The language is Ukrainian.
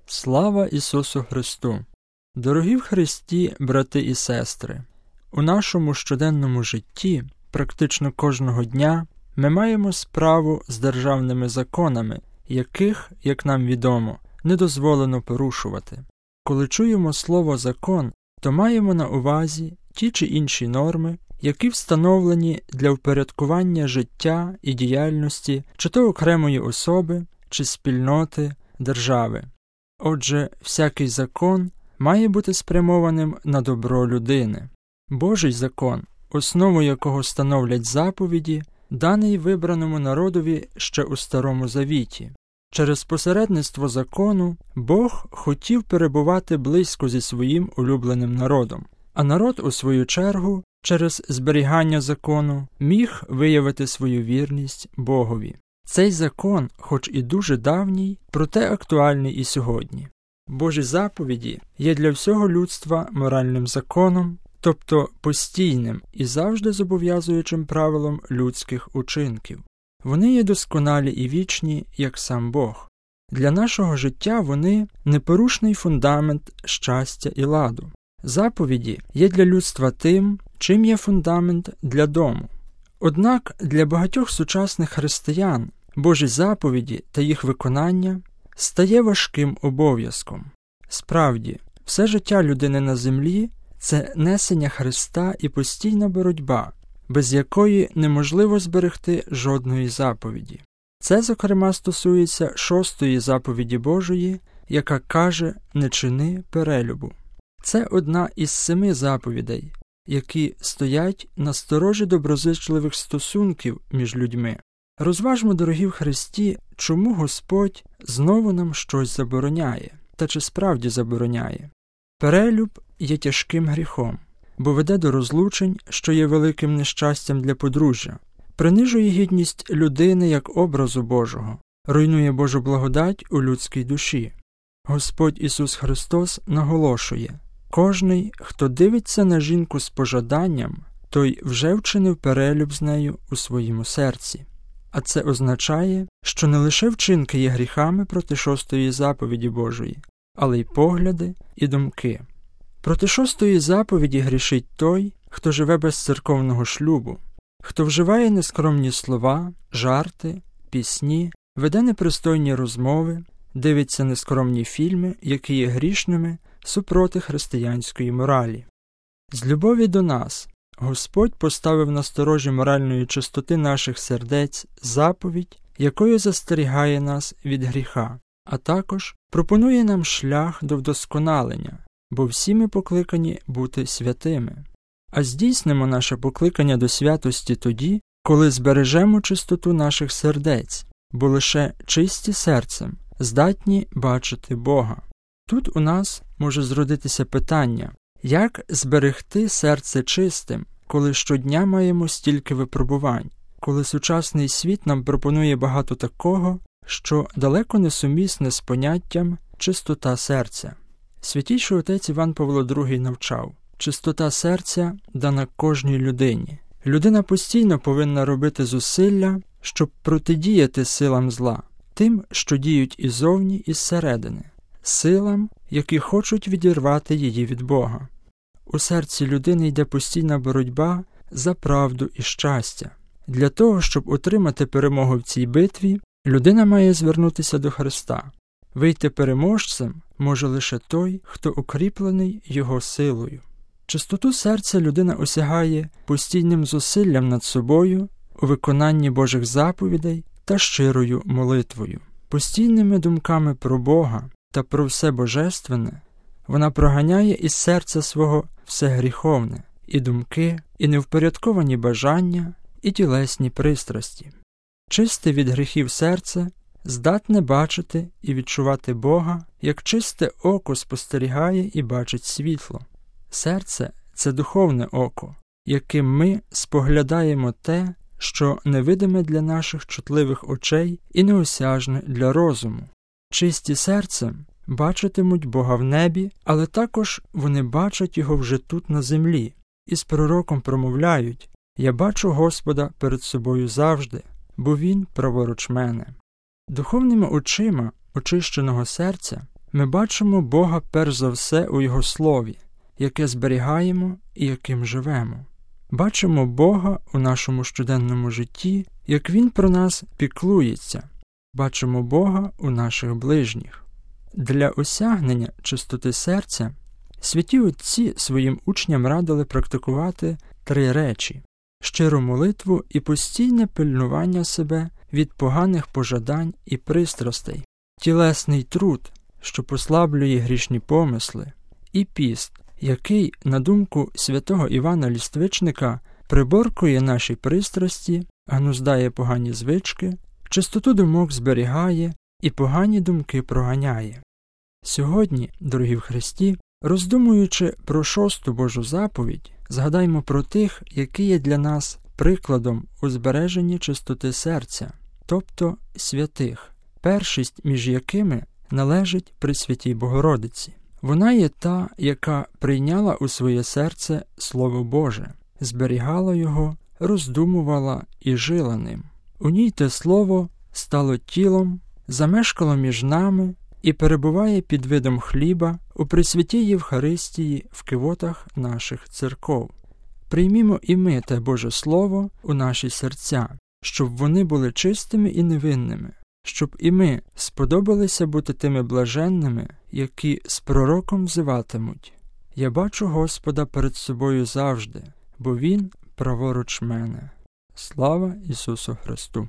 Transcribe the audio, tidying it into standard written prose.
Слава Ісусу Христу! Дорогі в Христі, брати і сестри! У нашому щоденному житті, практично кожного дня, ми маємо справу з державними законами, яких, як нам відомо, не дозволено порушувати. Коли чуємо слово «закон», то маємо на увазі ті чи інші норми, які встановлені для впорядкування життя і діяльності чи то окремої особи, чи спільноти, держави. Отже, всякий закон має бути спрямованим на добро людини. Божий закон, основу якого становлять заповіді, даний вибраному народові ще у Старому Завіті. Через посередництво закону Бог хотів перебувати близько зі своїм улюбленим народом, а народ, у свою чергу, через зберігання закону, міг виявити свою вірність Богові. Цей закон, хоч і дуже давній, проте актуальний і сьогодні. Божі заповіді є для всього людства моральним законом, тобто постійним і завжди зобов'язуючим правилом людських учинків. Вони є досконалі і вічні, як сам Бог. Для нашого життя вони – непорушний фундамент щастя і ладу. Заповіді є для людства тим, чим є фундамент для дому. Однак для багатьох сучасних християн Божі заповіді та їх виконання стає важким обов'язком. Справді, все життя людини на землі – це несення Христа і постійна боротьба, без якої неможливо зберегти жодної заповіді. Це, зокрема, стосується 6-ї заповіді Божої, яка каже «не чини перелюбу». Це одна із 7 заповідей, які стоять на сторожі доброзичливих стосунків між людьми. Розважмо, дорогі в Христі, чому Господь знову нам щось забороняє, та чи справді забороняє. Перелюб є тяжким гріхом, бо веде до розлучень, що є великим нещастям для подружжя, принижує гідність людини як образу Божого, руйнує Божу благодать у людській душі. Господь Ісус Христос наголошує: «Кожний, хто дивиться на жінку з пожаданням, той вже вчинив перелюб з нею у своєму серці». А це означає, що не лише вчинки є гріхами проти 6-ї заповіді Божої, але й погляди і думки. Проти 6-ї заповіді грішить той, хто живе без церковного шлюбу, хто вживає нескромні слова, жарти, пісні, веде непристойні розмови, дивиться нескромні фільми, які є грішними супроти християнської моралі. З любові до нас Господь поставив на сторожі моральної чистоти наших сердець заповідь, якою застерігає нас від гріха, а також пропонує нам шлях до вдосконалення, бо всі ми покликані бути святими. А здійснимо наше покликання до святості тоді, коли збережемо чистоту наших сердець, бо лише чисті серцем здатні бачити Бога. Тут у нас може зродитися питання: як зберегти серце чистим, коли щодня маємо стільки випробувань, коли сучасний світ нам пропонує багато такого, що далеко не сумісне з поняттям «чистота серця». Святійший отець Іван Павло II навчав: чистота серця дана кожній людині. Людина постійно повинна робити зусилля, щоб протидіяти силам зла, тим, що діють іззовні і зсередини, силам, які хочуть відірвати її від Бога. У серці людини йде постійна боротьба за правду і щастя. Для того, щоб отримати перемогу в цій битві, людина має звернутися до Христа. Вийти переможцем може лише той, хто укріплений Його силою. Чистоту серця людина осягає постійним зусиллям над собою у виконанні Божих заповідей та щирою молитвою. Постійними думками про Бога та про все божественне вона проганяє із серця свого все гріховне, і думки, і невпорядковані бажання, і тілесні пристрасті. Чисте від гріхів серце здатне бачити і відчувати Бога, як чисте око спостерігає і бачить світло. Серце – це духовне око, яким ми споглядаємо те, що невидиме для наших чутливих очей і неосяжне для розуму. Чисті серцем бачитимуть Бога в небі, але також вони бачать Його вже тут на землі, і з пророком промовляють: «Я бачу Господа перед собою завжди, бо Він праворуч мене». Духовними очима очищеного серця Ми бачимо Бога перш за все у Його Слові, яке зберігаємо і яким живемо. Бачимо Бога у нашому щоденному житті, як Він про нас піклується. Бачимо Бога у наших ближніх. Для осягнення чистоти серця святі отці своїм учням радили практикувати 3 речі – щиру молитву і постійне пильнування себе від поганих пожадань і пристрастей, тілесний труд, що послаблює грішні помисли, і піст, який, на думку святого Івана Ліствичника, приборкує наші пристрасті, гнуздає погані звички, чистоту думок зберігає і погані думки проганяє. Сьогодні, дорогі в Христі, роздумуючи про 6-ту Божу заповідь, згадаймо про тих, які є для нас прикладом у збереженні чистоти серця, тобто святих, першість між якими належить Пресвятій Богородиці. Вона є та, яка прийняла у своє серце Слово Боже, зберігала його, роздумувала і жила ним. У ній те Слово стало тілом, замешкало між нами і перебуває під видом хліба у Пресвятій Євхаристії в кивотах наших церков. Приймімо і ми те Боже Слово у наші серця, щоб вони були чистими і невинними, щоб і ми сподобалися бути тими блаженними, які з пророком взиватимуть: «Я бачу Господа перед собою завжди, бо Він праворуч мене». Слава Ісусу Христу!